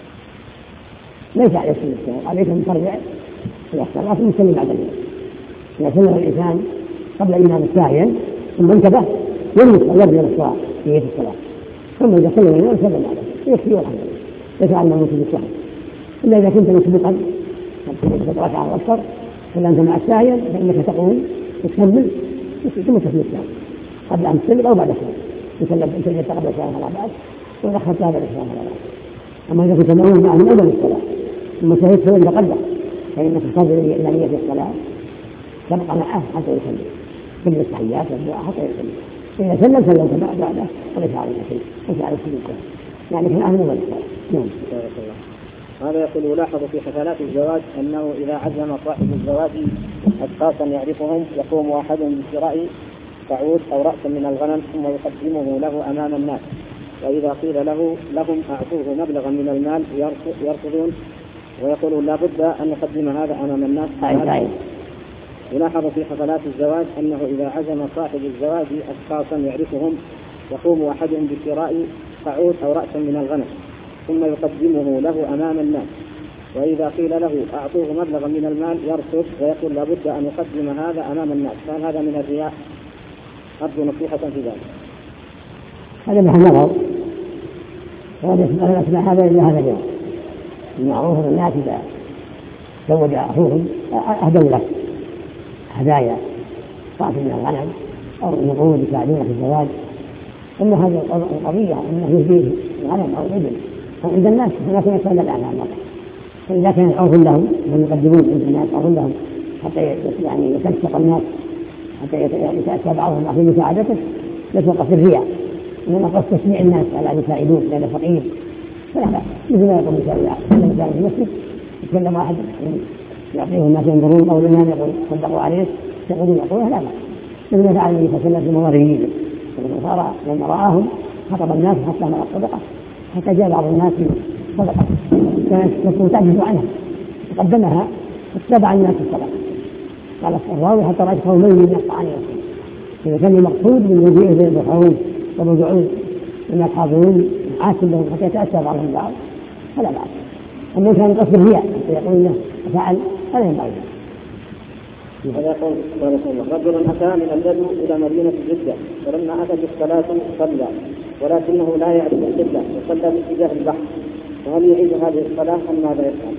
ليس عليك السهو، عليك أن ترجع إلى الصلاة ثم تسلم بعد الإمام. إذا سلم الإنسان قبل الإمام الثاني ثم انتبه يلمس ويرجع إلى الصلاة في نية الصلاة، ثم إذا سلم الإمام سلم عليه يكفي والحمد لله ليس على الموت بالسهو. إلا إذا كنت مسبقا فترة على الأكثر فإذا أنت مع الساهل فإنك تقوم وتكمل ثم تسلم السلام قبل أن تسلم أو بعد السلام تسلم أنت إذا قبل السلام فلا بأس وإذا أخذت هذا السلام فلا بأس. أما إذا كنت مؤمن معه من أول الصلاة ثم شهدت فإن قبله فإنك تصل إلى نية الصلاة تبقى معه حتى يسلم كل التحيات والدعاء حتى يسلم. إذا سلم سلمت بعده وليس عليك شيء ليس عليك شيء يعني في الأهل من الصلاة. نعم. هذا يقول يلاحظ في حفلات الزواج أنه إذا عزم صاحب الزواج أشخاصا يعرفهم يقوم واحد بشراء بعوض أو رأسا من الغنم ثم يقدمه له أمام الناس، وإذا قيل له لهم أعطوه مبلغا من المال يرفضون ويقولون لا بد أن نقدم هذا أمام الناس. يلاحظ في حفلات الزواج أنه إذا عزم صاحب الزواج أشخاصا يعرفهم يقوم واحدهم بشراء بعوض أو رأسا من الغنم ثم يقدمه له أمام الناس، وإذا قيل له أعطوه مبلغا من المال يرفض ويقول لا بد أن يقدم هذا أمام الناس، فهل هذا من الرياء؟ أرجو نصيحة في ذلك. هذا محل نظر ولا يسمع هذا إلا هذا اليوم المعروف أن الناس إذا زوج أخوهم أهدوا له هدايا رأس من الغنم أو نقود يساعدون في الزواج، أن هذه القضية أنه يهديه الغنم أو الإبل عند الناس الناس يسأل الآن عن الله، فإذا كان عرف لهم من يقدمون عند الناس عرف لهم حتى يعني يتنسق الناس حتى يتأتى بعضهم في مساعدته ليس قصد الرياء إنما قصد تشجيع الناس على أن يساعدون لأنه فقير فلا بأس. مثل ما يقول مثال في المسجد يتكلم واحد يعطيه الناس ينظرون أو الإمام يقول صدقوا عليه يقولون يقولون لا بأس. مثل ما فعل النبي صلى الله عليه وسلم في المواريين صار لما رآهم خطب الناس حتى من الصدقة حتى جاء بعض الناس صدقة كانت تعجز عنها فقدمها فاتبع الناس الصدقة. قال الراوي حتى رأيت قومين من يقطعان رسول إذا كان المقصود بالوجوه زي البحرون والرجوعون من الحاضرين عاكل لهم حتى يتأتى بعضهم بعض فلا بأس. أما كان قصد الرياء يقول له فعل فلا ينبغي. هذا يقول رجل أتى من البدو إلى مدينة جدة فلما أتى بالصلاة صلى ولكنه لا يعرف القبلة وصلى باتجاه البحر، فهل يعيد هذه الصلاة أم ماذا يفعل؟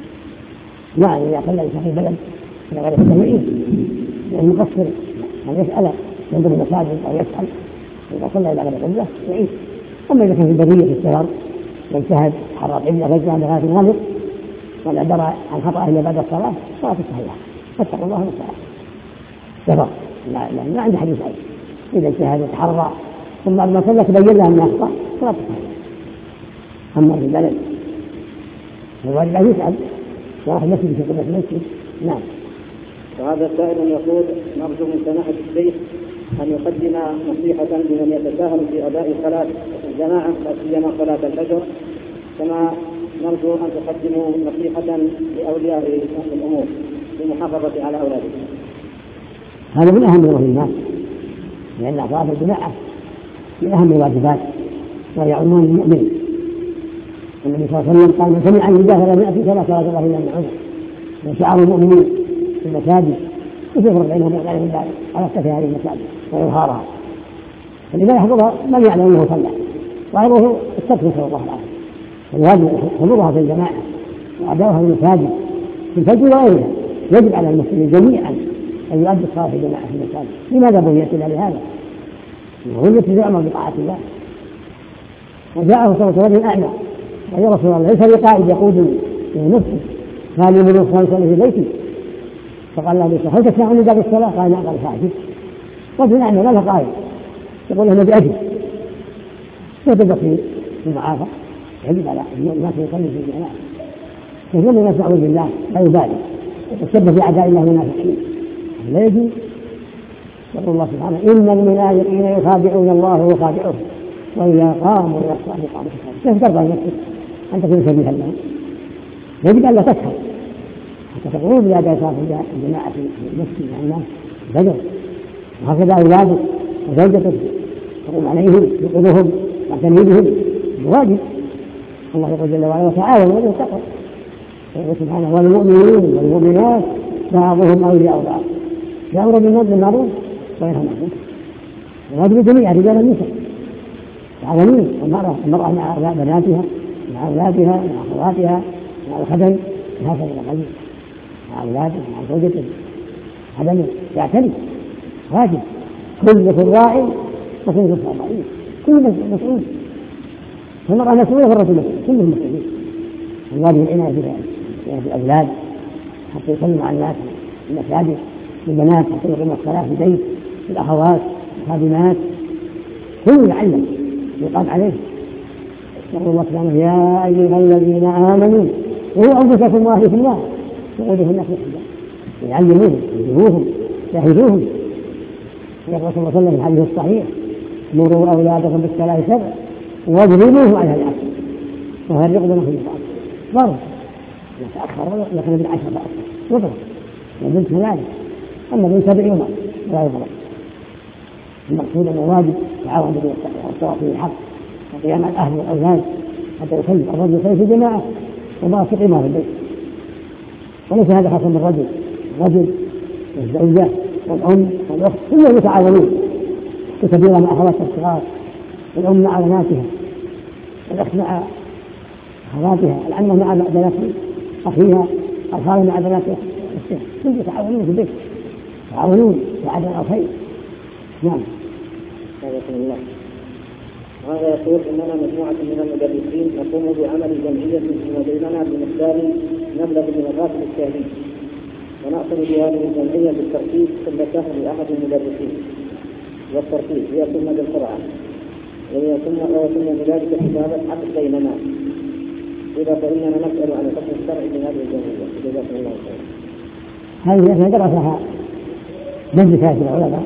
نعم إذا صلى في بلد إلى غير التمييز لأن مقصر أن يسأل ينظر المساجد أو يسأل إذا صلى إلى غير القبلة يعيد. أما إذا كان في البرية في السفر واجتهد حرر قبلة فاجتهد لغاية الغالب ولا درى عن خطأه إلا بعد الصلاة صلاة صحيحة فاتقوا الله والسلام. سفر لا لا ما عنده حديث أي إذا اجتهد وتحرر ثم بعد ما صلى تبين له أن أخطأ صلاة صحيحة. أما في البلد الواجب لا يسأل وراح المسجد في قبلة المسجد. نعم. وهذا السائل يقول نرجو من سماحة الشيخ أن يقدم نصيحة لمن يتساهل في أداء صلاة الجماعة لا سيما صلاة الفجر، كما نرجو أن تقدموا نصيحة لأولياء الأمور للمحافظة على أولادهم. هذا من أهم المهمات لأن صلاة الجماعة من أهم الواجبات وهي عنوان المؤمن. النبي صلى الله عليه وسلم قال من سمع النداء فلم يأتي فلا صلاة له إلا من عذر. وشعار المؤمنين في المساجد يفرق بينهم وبين ذلك على اختفاء هذه المساجد وإظهارها، فلذا يحضرها من يعلم أنه صلى وغيره استغفر صلى الله عليه وسلم. الواجب حضورها في الجماعة وأداؤها في المساجد في الفجر وغيرها. يجب على المسلمين جميعا أن يؤدي الصلاة في جماعة في المساجد. لماذا بنيت إلا لهذا؟ وهو التي يأمر بطاعة الله. وجاءه صوت رجل أعمى قال يا رسول الله ليس لي قائد يقودني إلى نفسي قال يمر الخمسة في بيتي. فقال له هل تسمعني باب الصلاة؟ قال نعم. قال فأعجب رجل أعمى ما له قائد يقول له بأجل يتبقى في المعافى يجب على الناس يصلي في الجماعة. فكل الناس يعوذ بالله لا يبالي يتشبه بأعداء الله المنافقين لا يجوز. يقول الله سبحانه إن المنافقين يخادعون الله وخادعهم وإذا قاموا إلى الصلاة قاموا كسالى. كيف ترضى نفسك أن تكون شبيها لهم؟ يجب أن لا تسهر حتى تقوم بأداء صلاة الجماعة في المسجد مع الناس بدر. وهكذا أولادك وزوجتك تقوم عليهم يقودهم وتنهيدهم بواجب. الله يقول جل وعلا وتعاونوا على التقوى. يقول سبحانه والمؤمنون والمؤمنات بعضهم أولياء بعض يأمر بالمعروف وينهى عن المنكر. الواجب الجميع رجال النساء تعاونون. المرأة المرأة مع بناتها مع أولادها مع أخواتها مع الخدم هكذا الرجل مع أولادها مع زوجته خدمه يعتني واجب. كلكم راع وكلكم راعين كل مسؤول. فالمرأة مسؤولة والرجل مسؤول كلهم مسؤولين. الواجب العناية بالأولاد حتى يصلوا مع الناس في المساجد البنات حتى يقيموا الصلاة في البيت الأخوات الخادمات كل يعلم يقام عليه. يقول الله سبحانه يا أيها الذين آمنوا قوا أنفسكم وأهليكم نارا وقودها الناس والحجارة يعلموهم يجيبوهم يهدوهم. يقول صلى الله عليه وسلم في الحديث الصحيح مروا أولادكم بالصلاة سبع واضربوهم على العشر وفرقوا بينهم في الصلاة. ضرب يتأخر يخرج بالعشر فأكثر يضرب والبنت كذلك. أما البنت سبع يوم لا يضرب. المقصود أنه واجب تعاون بين التقوى في الحق وقيام الأهل والأولاد حتى يصلي. الرجل يصلي في الجماعة وما تقيمها في البيت. وليس هذا خاصا بالرجل. الرجل والزوجة والأم والأخت كلهم يتعاونون. الكبيرة مع أخواتها الصغار الأم مع بناتها الأخت مع أخواتها العمة مع بنات أخيها الخالة مع بنات أختها كلهم يتعاونون في البيت يتعاونون في عدم الخير. نعم. هذا الله. وهذا يقول إننا مجموعة من المدرسين نقوم بعمل جمعية فيما بيننا بمقدار مبلغ من الراتب الشهري ونأخذ بهذه الجمعية بالترتيب كل شهر لأحد المدرسين والترتيب هي سنة بالقرآن وهي سنة وسنة بذلك حساب الحق بيننا. إذا فإننا نسأل عن الحكم الشرعي في هذه الجمعية. جزاكم الله خيرا. هذه درسها مجلس العلماء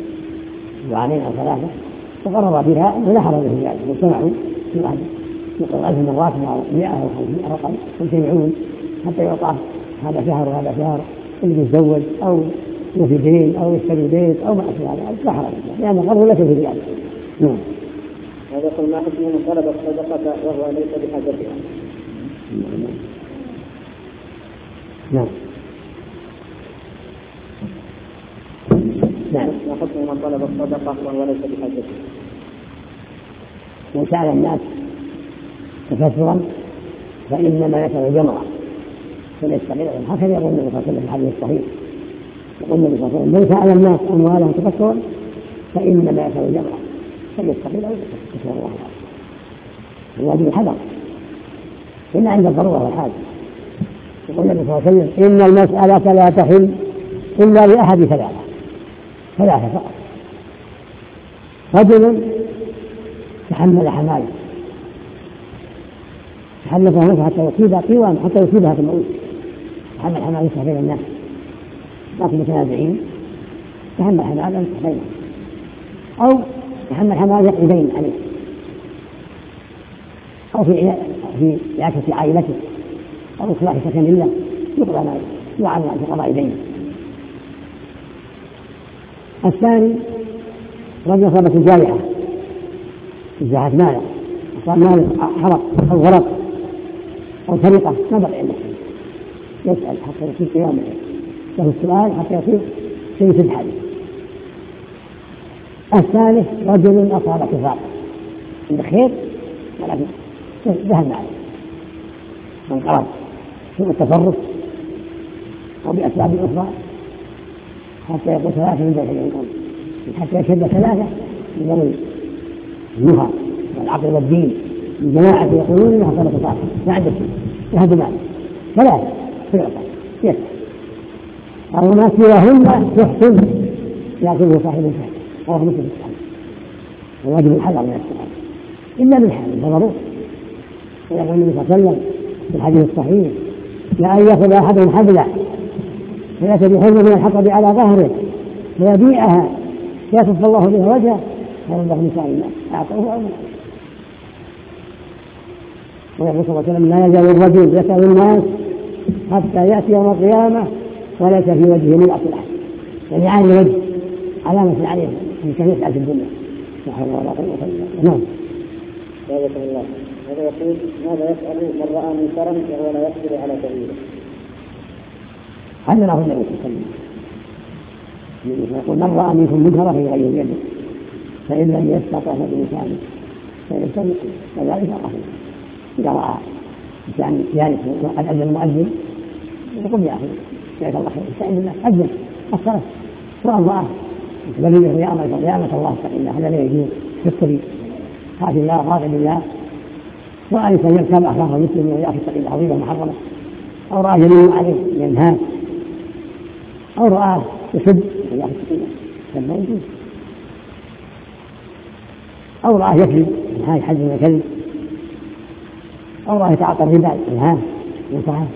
وعلينا ثلاثة وقرر بها ولا حرج في ذلك واجتمعوا في واحد يقول ألف مرات مع مئة أو خمسمائة رقم يجتمعون حتى يعطى هذا شهر وهذا شهر اللي يتزوج أو يفي دين أو يشتري بيت أو ما أشبه هذا لا حرج لأن القرض ليس في ذلك. نعم. هذا يقول ما حكم من طلب الصدقة وهو ليس بحاجتها. نعم. نعم. ما حكم من طلب الصدقة وهو ليس بحاجتها. من سأل الناس تكثرا فإنما يسأل جمرة فليستغل هكذا يقول النبي صلى الله عليه وسلم في الحديث الصحيح. يقول النبي صلى الله عليه وسلم من سأل الناس أموالهم تكثرا فإنما يسأل جمرة فليستغل كثر الله الواجب الحذر إلا عند الضرورة والحاجة. يقول النبي صلى الله عليه وسلم إن المسألة لا تحل إلا لأحد ثلاثة ثلاثة فقط. رجل تحمل حماله تحلفها نفسه حتى يصيبها قوام حتى يصيبها في الموت تحمل حماله يصح بين الناس لكن متنازعين تحمل حماله يصح بينهم أو تحمل حماله يقضي دين عليه أو في في إعاكة عائلته أو إصلاح سكن الله يقضى ما يعمل في قضاء دينه. الثاني رجل أصابته جائحة إزاحة ماله أصاب ماله حرق أو غرق أو سرقة ما بقي عنده يسأل حتى يصير قيامه له السؤال حتى يصير شيء في الحال. الثالث رجل أصاب كفاق عند خير ولكن ذهب معه وانقرض سوء التصرف أو بأسباب أخرى حتى يقول ثلاثة من ذلك اليوم، حتى يشهد ثلاثة من ذوي النهى والعقل والدين من جماعة يقولون إنها صلاة صالحة ما عندك يهد مال ثلاثة ثلاثة يسر أو ما سواهن تحسن يأخذه صاحب الفهم وهو مثل السحر وواجب الحذر من السحر إلا بالحال فضروه. ويقول النبي صلى الله عليه وسلم في الحديث الصحيح لا أن يأخذ أحد حبلا فيأتي بحلم من الحطب على ظهره فيبيعها فيصف الله بها وجهه فيرده نساء الناس أعطوه أو منعه. ويقول صلى الله عليه وسلم لا يزال الرجل يسأل الناس حتى يأتي يوم القيامة وليس في وجهه ملأة الأحد يعني عين الوجه علامة عليه من كان يسأل في الدنيا. نحن ولا قوة إلا بالله. نعم. جزاكم الله. هذا يقول ماذا يفعل من رأى منكرا وهو لا يقدر على تغييره؟ هذا له النبي صلى الله عليه وسلم يقول من رأى منكم منكرا فليغير بيده فإن لم يستطع فبلسانه فإن لم يستطع فذلك أخذ. إذا رأى إنسان جالس وقد أذن المؤذن يقول يا أخي جزاك الله خير استعن بالله أذن الصلاة سؤال الله بلغ يا أمر يا أمة الله اتق الله هذا لا يجوز في الطريق خاف الله راغب الله. رأى إنسان يركب أخاه المسلم ويأخذ اتق الله عظيمة محرمة أو رأى جميل عليه ينهاه أو رأى يسب ويأخذ اتق الله فلا يجوز أو رأى يكذب ينهاه يحج من الكذب أو رأى يتعاطى الربا ينهاه ينصحه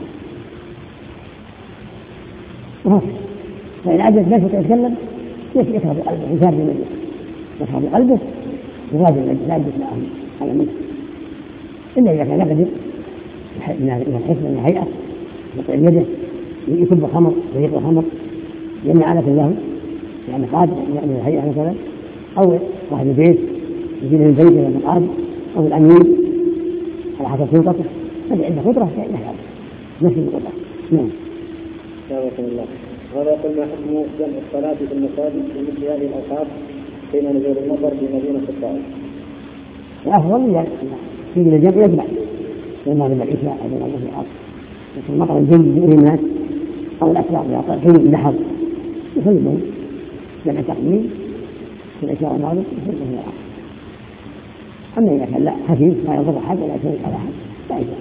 فإن عجز لا يتكلم يكره بقلبه يثاب بمجلس يكره بقلبه يغادر المجلس لا يجلس معهم على المجلس إلا إذا كان يقدر من الحكمة من هيئة يطعم يده يكب خمر ويقضى خمر يمنع على الله يعني قادر من الهيئة مثلا أو واحد البيت يجيب البيت إلى المقابل أو الأمين على حسب سلطته فاللي عنده قدرة يحيى نفس القدرة. نعم. جزاكم الله. هذا يقول ما حكم جمع الصلاة في المساجد في مثل هذه الأوقات بين نزول المطر في مدينة الطائف؟ الأفضل يعني في الجمع يجمع بين مغرب العشاء أو بين الظهر والعصر لكن المطر الجيد يؤذي الناس أو الأسواق يعطى في اللحظ يسلمون جمع تقديم في العشاء والمغرب يسلمون العصر. أما إذا كان لا خفيف لا يضر أحد ولا يشوي على أحد لا يجوز.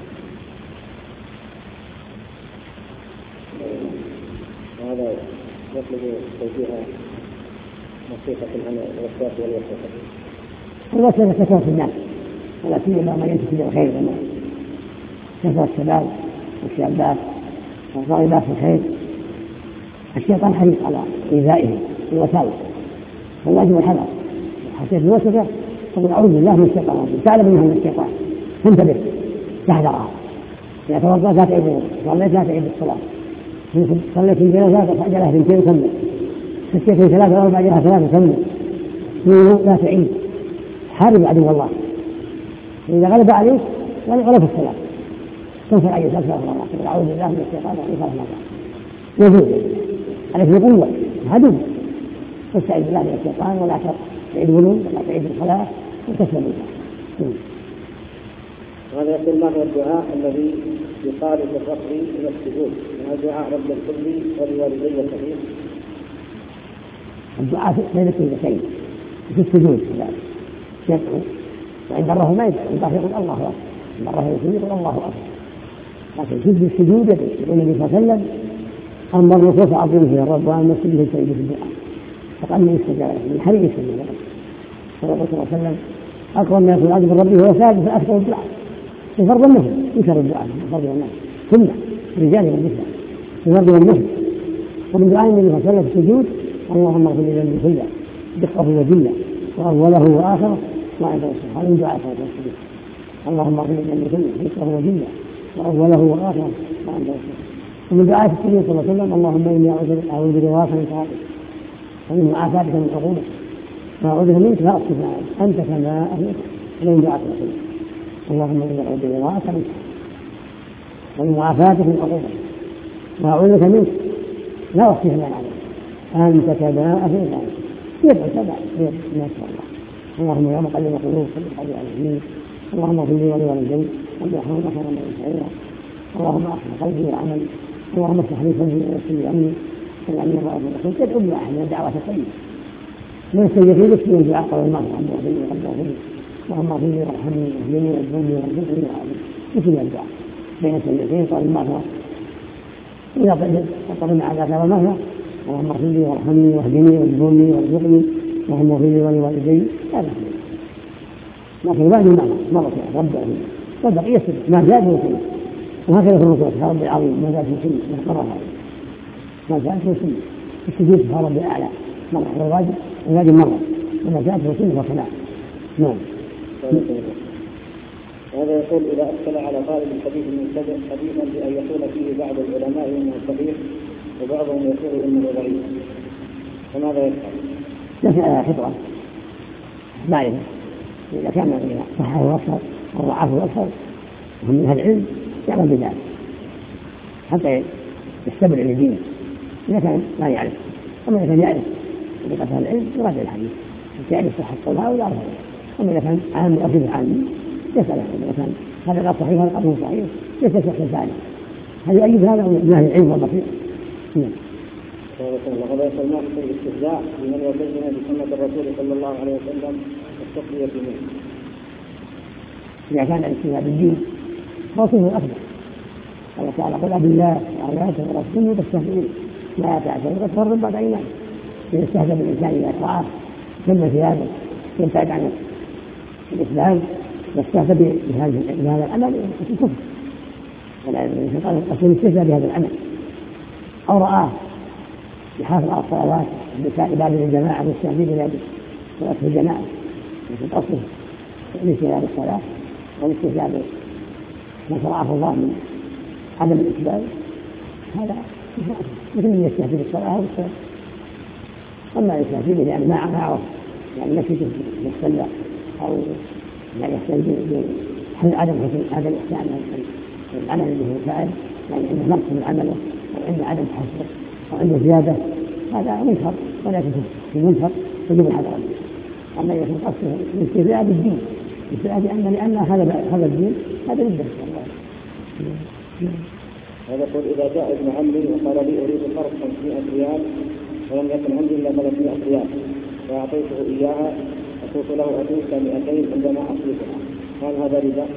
هذا يطلب توجيه نصيحة عن الوسواس والوسوسة. الوسوسة كثرة الناس ولا سيما من ينتسب الخير كثرة الشباب والشابات والراغبات في الخير. الشيطان حريص على إيذائهم بالوساوس فالواجب الحذر. حسيت الوسوسة تقول أعوذ بالله من الشيطان الرجيم تعلم منها من الشيطان فانتبه تحذرها. إذا توضأت لا تعيد صليت لا تعيد الصلاة صليت الجنازة فأجلها اثنتين وكمل سكت ثلاثة أو بعدها ثلاثة وكمل لا تعيد حارب عدو الله. إذا غلب عليك لا يغلب في الصلاة تنفر أي سلسلة الله تقول أعوذ بالله من الشيطان الرجيم ثلاث مرات يجوز عليك بقوة هدوء تستعيذ بالله من الشيطان ولا تعيد ولوم ولا تعيد الصلاة وتسلم الله. هذا يقول ما هو الدعاء الذي يقال في الرفع من السجود؟ هذا دعاء رب الكل ولوالدي الكريم. الدعاء بين السجدتين في السجود يدعو وعند الله ما يدعو عند الله يقول الله أكبر عند الله يقول الله أكبر لكن في السجود يقول النبي صلى الله عليه وسلم أما الركوع فعظيم فيه الرب وأما السجود فاجتهدوا في الدعاء فقال من استجاب من حري يستجاب صلى الله عليه وسلم أقوى الناس من عجب ربه وهو ثابت فأكثر الدعاء في فرض النفل يكثر الدعاء في فرض الناس سنة رجال والنساء في فرض النفل. ومن دعاء النبي صلى الله عليه وسلم في السجود اللهم اغفر لي ذنبي كله دقه وجله وأوله وآخره ما عنده الصلاة. هذا من دعاء صلاة السجود اللهم اغفر لي ذنبي كله دقه وجله وأوله وآخره ما عنده الصلاة. ومن دعاء السجود صلى الله عليه وسلم اللهم إني أعوذ برضاك من سخطك ومن معافاتك من عقوبتك وأعوذ منك لا أحصي ثناء أنت كما أهلك. ومن دعاء الرسول اللهم إني أعوذ برضاك من سخطك ومن معافاتك من عقوبتك وأعوذ منك لا أحصي ثناء عليك أنت كما أهلك. يدعو سبع ما شاء الله. اللهم يا مقلب القلوب ثبت قلبي على دينك اللهم اغفر لي ولوالدي وارحمهما خيرا من سعيرا اللهم اصلح قلبي وعملي اللهم افتح لي صدري ويسر لي امري يعني الرسول تدعو بواحد من الدعوات الطيبة من سيدي يكفي الدعاء قول المرضى اللهم اغفر لي وارحمني واهدني واجبرني وارزقني وعافني مثل الدعاء بين سيدتين قول المرضى إذا طلب عذاب والمغفرة اللهم اغفر لي وارحمني واهدني واجبرني وارزقني اللهم اغفر لي ولوالدي هذا لكن بعد المعنى مرة رب العالمين والبقية ما زاد من سنة وهكذا في الركوع يا رب العظيم ما زاد من سنة مرة هذه ما زاد من سنة السجود يا رب الأعلى مرة الواجب الواجب مرة وما زاد من سنة وكلام. نعم. هذا يقول إذا أدخل على قائل الحديث المبتدع حديثا بأن يقول فيه بعض العلماء إنه صحيح وبعضهم يقول إنه ضعيف فماذا يفعل؟ لكن على فطرة معرفة إذا كان صحه أكثر أو ضعفه أكثر وهم من أهل العلم يعمل بذلك حتى يستبرع لدينه إذا كان لا يعرف. أما إذا كان يعرف بطريقة العلم يراجع الحديث حتى يعرف صحة قولها أو يعرفها. أما إذا كان عام أو عام يسأل إذا كان هذا قال صحيح هذا قال صحيح يسأل شخص ثاني هل يؤيد هذا من أهل العلم والبصيرة. نعم. وهذا يقول ما في الاستهزاء بمن يبين بسنة الرسول صلى الله عليه وسلم التقوية منه. إذا كان الاستهزاء بالدين فصله أكبر. الله تعالى قل بالله وآياته ورسوله تستهزئون لا تعتذروا تفروا بعد أيمان. إذا استهزأ بالإنسان إذا رآه ثم في هذا يبتعد عن الإسلام يستهزأ بهذا العمل في الكفر. قال الرسول استهزأ بهذا العمل أو رآه يحافظ على الصلوات بسائبان للجماعة والتهديد بذلك صلاة الجماعة مثل قصده الاستهزاء بالصلاة والاستهزاء بما شرعه الله من عدم الإسلام هذا مثل من يستهزئ بالصلاة والصلاة. أما يستهزئ به يعني ما عرف يعني نفسه يستلع أو يعني يستهزئ بعدم حسن هذا الإحسان العمل اللي هو فاعل يعني عنده نقص من عمله أو عنده عدم تحسن أو عنده زيادة هذا منكر ولكن في منكر يجب الحذر منه. أما يكون قصده الاستهزاء بالدين الاستهزاء بأن لأن هذا هذا الدين هذا ردة الله. هذا يقول إذا جاء ابن عمي وقال لي أريد فرق خمسمائة ريال ولم يكن عندي إلا ثلاثمائة ريال فأعطيته إياها أقول له أعطيك مئتين عندما أصرفها هل هذا ربا؟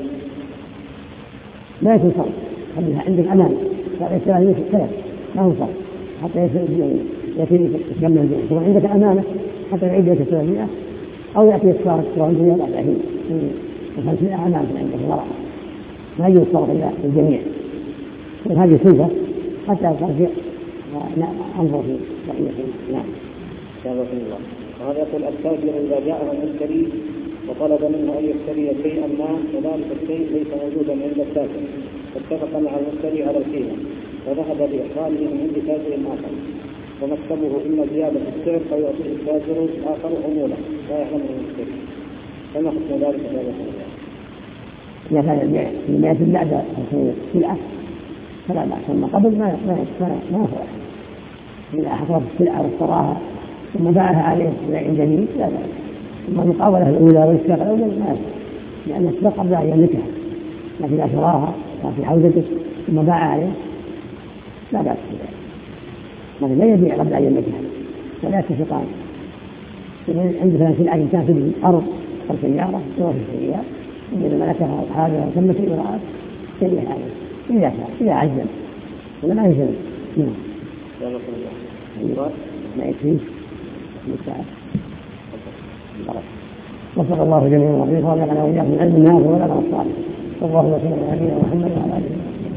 لا يكون فرق خليها عندك أمان لا يستوى ثلاث ما هو فرق حتى يأتي يكمل البيع ثم عندك أمانة حتى يعيد لك ثلاثمائة أو يأتي الصارف وعنده ريال أربعين وخمسمائة أمانة عندك وراء ما يجوز الصرف إلا الجميع. هذه سنة حتى ترجع أنظر في بقية. نعم. الله. وهذا يقول التاجر إذا جاءه المشتري وطلب منه أن يشتري شيئا ما وذلك الشيء ليس موجودا عند التاجر فاتفق مع المشتري على القيمة وذهب بإخراجه من عند تاجر آخر ومكتبه إما زيادة في السعر فيعطيه التاجر الآخر عمولا لا يعلمه المشتري فما حكم ذلك في هذا الشيء؟ إذا كان البيع لما يتم بعد السلعة فلا بأس أما قبل ما ما ما يفعل. إذا حصلت السلعة واشتراها ثم باعها عليه بيع جديد لا بأس. ثم المقاولة الأولى والاشتراء الأول ما يفعل لأن الاشتراء قبل أن يملكها لكن إذا شراها كان في حوزته ثم باع عليه لا بأس بذلك. لكن لا يبيع قبل أن يملكها فلا يتفقان. عند سلعة كان في الأرض أو سيارة أو في السيارة إذا ملكها هذا ثم في إراءات سيئة عليه إذا كان إذا عجل ولا ما يجب. نعم. ما يكفي بالساعة. وصلى الله جميعا وعليكم ورحمة الله وبركاته. علم الناس ولا الصالح. والله وسلم على نبينا محمد وعلى آله وصحبه.